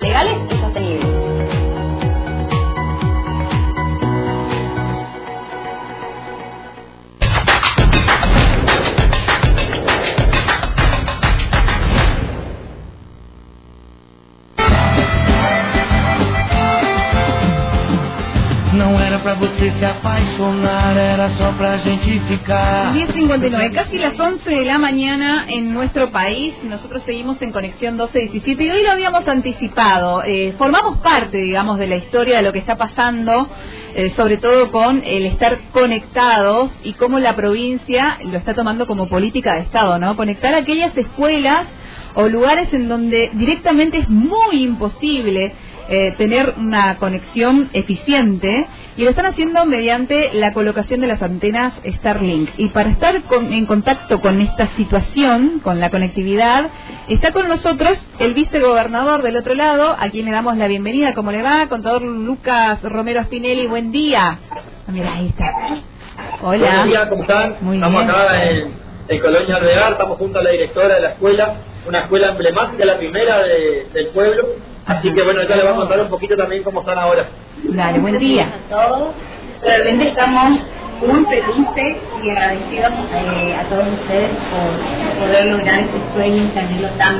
legales y sostenibles. Não era pra você se apaixonar, era só pra gente ficar. 10:59, casi las 11 de la mañana en nuestro país. Nosotros seguimos en Conexión 1217 y hoy lo habíamos anticipado. Formamos parte, digamos, de la historia de lo que está pasando, sobre todo con el estar conectados y cómo la provincia lo está tomando como política de Estado, ¿no? Conectar aquellas escuelas o lugares en donde directamente es muy imposible tener una conexión eficiente, y lo están haciendo mediante la colocación de las antenas Starlink. Y para estar en contacto con esta situación, con la conectividad, está con nosotros el vicegobernador del otro lado, a quien le damos la bienvenida. ¿Cómo le va? Contador Lucas Romero Spinelli, buen día. Mira, ahí está. Hola. Buenos días, ¿cómo están? Muy estamos bien. acá en Colonia Alvear, estamos junto a la directora de la escuela, una escuela emblemática, la primera del pueblo. Así que bueno, ya le voy a contar un poquito también cómo están ahora. Dale, buen día. A todos. Realmente estamos muy felices y agradecidos a todos ustedes por poder lograr este sueño y tenerlo tan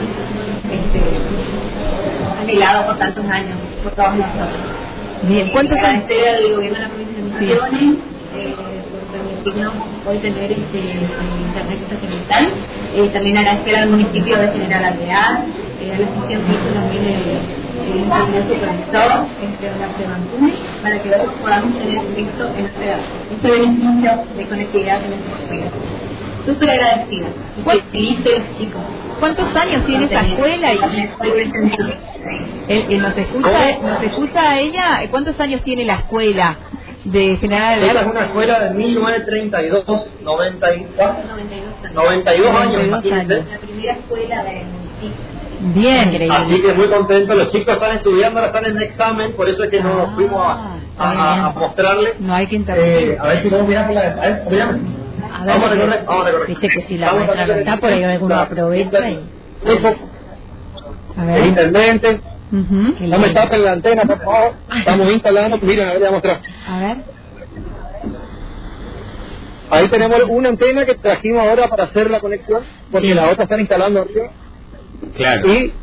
anhelado por tantos años, por todos nosotros. Bien, ¿cuántos años? Agradecer al gobierno de la provincia de Misiones por permitirnos hoy tener internet satelital. También agradecer al municipio de General Alvear, a la gestión que hizo también el ingeniero supervisor, Horacio Antunes, para que hoy podamos tener este beneficio de conectividad en nuestra escuela. Súper agradecida. Muy felices los chicos. ¿Cuántos años tiene esta escuela? ¿Nos escucha a ella? ¿Cuántos años tiene la escuela de General Alvear? Esta es una escuela de 1932, 92 años, imagínense. La primera escuela del municipio. Bien, increíble. Así que muy contentos, los chicos están estudiando, ahora están en examen, por eso es que nos fuimos a mostrarles. No hay que interrumpir. A ver si podemos mirar por la ventana. A ver, Vamos a recorrer. Viste que si la muestra no está, por ahí alguno aprovecha y... A El ver. intendente, Ujú. no me tapen la antena, por favor. Estamos instalando, miren, a ver, voy a mostrar. A ver. Ahí tenemos una antena que trajimos ahora para hacer la conexión, porque la otra están instalando arriba. Claro. Y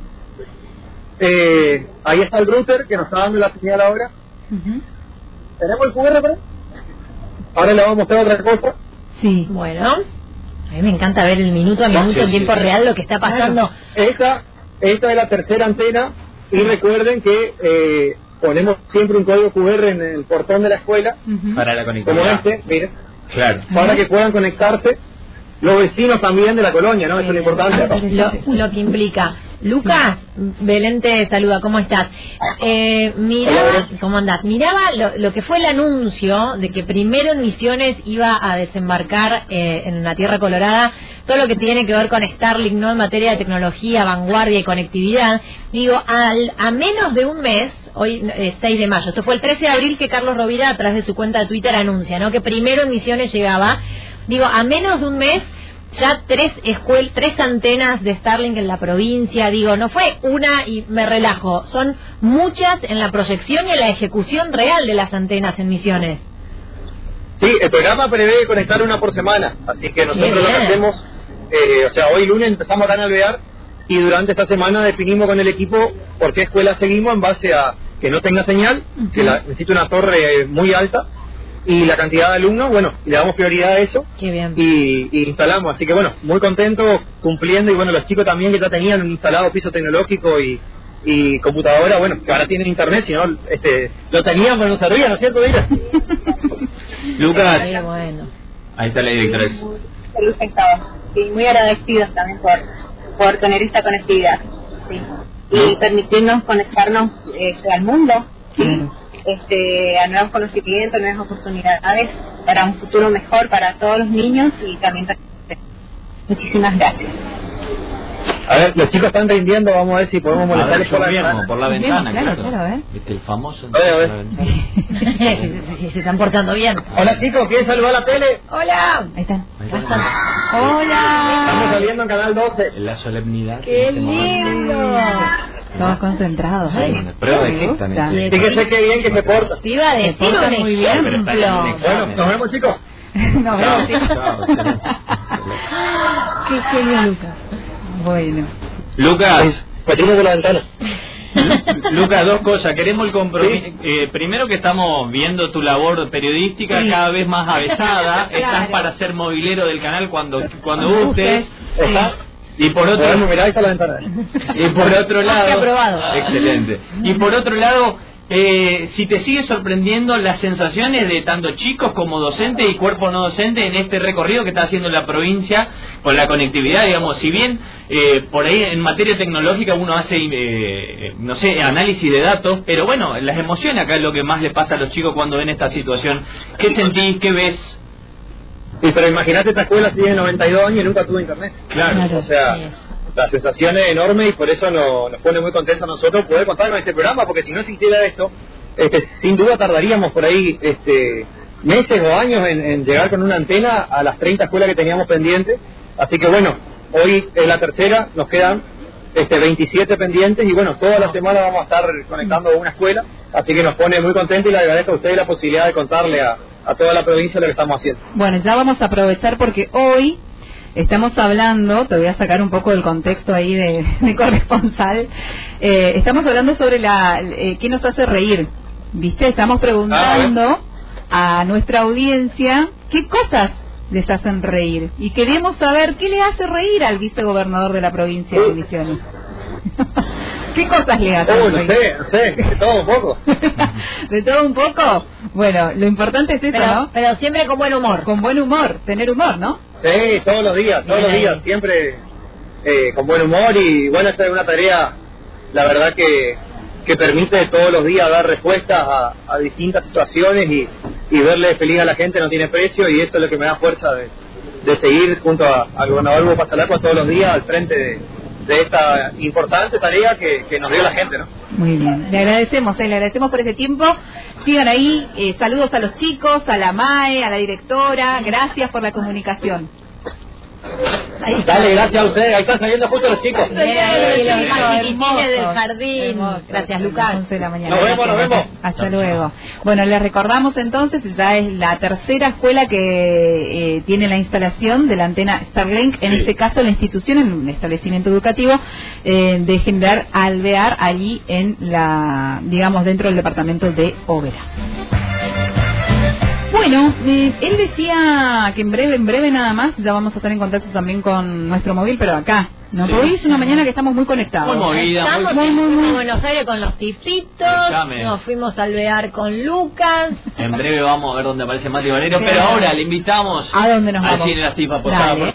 ahí está el router que nos está dando la señal ahora. Ujú. ¿Tenemos el QR, pero? Ahora le vamos a mostrar otra cosa. Sí. Bueno, a mí me encanta ver el minuto a minuto en tiempo real lo que está pasando. Esta es la tercera antena, y recuerden que ponemos siempre un código QR en el portón de la escuela, Ujú. Para la como conectividad. este, miren, Claro. para que puedan conectarse los vecinos también de la colonia, ¿no? Eso es lo importante. Lo que implica. Lucas, Belén te saluda, ¿cómo estás? Miraba, ¿cómo andás? Miraba lo que fue el anuncio de que primero en Misiones iba a desembarcar en la Tierra Colorada todo lo que tiene que ver con Starlink, ¿no? En materia de tecnología, vanguardia y conectividad. Digo, a menos de un mes, hoy 6 de mayo, esto fue el 13 de abril que Carlos Rovira a través de su cuenta de Twitter anuncia, ¿no? Que primero en Misiones llegaba. Digo, a menos de un mes ya tres antenas de Starlink en la provincia. Digo, no fue una y me relajo, son muchas en la proyección y en la ejecución real de las antenas en Misiones. Sí, el programa prevé conectar una por semana, así que nosotros lo que hacemos, o sea, hoy lunes empezamos acá en Alvear, y durante esta semana definimos con el equipo por qué escuela seguimos en base a que no tenga señal, que necesita una torre muy alta, y la cantidad de alumnos, bueno, le damos prioridad a eso. Qué bien. Y instalamos, así que bueno, muy contentos, cumpliendo, y bueno, los chicos también que ya tenían instalado piso tecnológico y computadora, bueno, que ahora tienen internet, si no, lo tenían pero no servía, ¿no es cierto, Dira? Lucas, Qué bueno. ahí está la directora. Felices todos. Sí, muy agradecidos también por tener esta conectividad. Sí. Y permitirnos conectarnos al mundo. ¿Sí? A nuevos conocimientos, nuevas oportunidades para un futuro mejor para todos los niños y también para ustedes. Muchísimas gracias. A ver, los chicos están rindiendo, vamos a ver si podemos molestarles por la ventana. Por la ventana, Claro, claro. a ver. ¿Viste el famoso? A ver. Por la ventana. Se están portando bien. Hola chicos, ¿quieren saludar a la tele? Hola. Ahí están. Ahí está. Estamos Hola. saliendo en Canal 12. La solemnidad. Qué lindo. Todos concentrados ahí. Sí, prueba de Me que gusta. están bien. Fíjense qué bien que se porta. Te iba a decir portan un muy bien. ejemplo. Bueno, nos vemos chicos. Nos vemos, chicos. Chao, excelente. Qué genio, Lucas. Bueno. Lucas, Patimos por la ventana. Lucas, dos cosas. Queremos el compromiso. Primero que estamos viendo tu labor periodística Sí. cada vez más avesada. Claro. Estás para ser movilero del canal cuando gustes. Está. Y por otro Bueno, mirá, ahí está la ventana. Y por otro Más que lado, aprobado. excelente. Y por otro lado, si te sigue sorprendiendo las sensaciones de tanto chicos como docentes y cuerpo no docente en este recorrido que está haciendo la provincia con la conectividad, digamos, si bien por ahí en materia tecnológica uno hace, no sé, análisis de datos, pero bueno, las emociones acá es lo que más le pasa a los chicos cuando ven esta situación. ¿Qué sentís? ¿Qué ves? Sí, pero imagínate, esta escuela tiene 92 años y nunca tuvo internet. Claro. O sea, la sensación es enorme y por eso nos pone muy contentos a nosotros poder contar con este programa, porque si no existiera esto, sin duda tardaríamos por ahí meses o años en llegar con una antena a las 30 escuelas que teníamos pendientes. Así que bueno, hoy es la tercera, nos quedan 27 pendientes y bueno, toda la semana vamos a estar conectando a una escuela, así que nos pone muy contentos y le agradezco a ustedes la posibilidad de contarle a toda la provincia lo que estamos haciendo. Bueno, ya vamos a aprovechar porque hoy estamos hablando, te voy a sacar un poco del contexto ahí de corresponsal, estamos hablando sobre qué nos hace reír, ¿viste? Estamos preguntando a nuestra audiencia qué cosas les hacen reír y queremos saber qué le hace reír al vicegobernador de la provincia de Misiones. ¿Qué cosas le hacen reír? No sé, de todo un poco. ¿De todo un poco? Bueno, lo importante es eso, ¿no? Pero siempre con buen humor. Con buen humor, tener humor, ¿no? Sí, todos los días, siempre con buen humor y bueno, esta es una tarea, la verdad que permite todos los días dar respuestas a distintas situaciones y verle feliz a la gente no tiene precio y eso es lo que me da fuerza de seguir junto al gobernador Hugo Pasalacqua todos los días al frente de esta importante tarea que nos dio la gente, ¿no? Muy bien, le agradecemos por ese tiempo. Sigan ahí, saludos a los chicos, a la MAE, a la directora, gracias por la comunicación. Dale, gracias a ustedes, ahí están saliendo justo los chicos. Los más chiquitines del jardín. Hermoso. Gracias, Lucas. 11 de la mañana. Nos vemos. Hasta luego. Bueno, les recordamos entonces, ya es la tercera escuela que tiene la instalación de la antena Starlink, en este caso la institución, en un establecimiento educativo de General Alvear, allí en digamos, dentro del departamento de Oberá. Bueno, él decía que en breve nada más, ya vamos a estar en contacto también con nuestro móvil, pero acá, ¿no? Sí. Hoy es una mañana que estamos muy conectados. Muy movida, Estamos en Buenos Aires con los tipitos, Escuchame. nos fuimos a alvear con Lucas. En breve vamos a ver dónde aparece Mati Valero, Sí. pero ahora le invitamos ¿A dónde nos al vamos? Cine Las Tipas Posadas. Dale.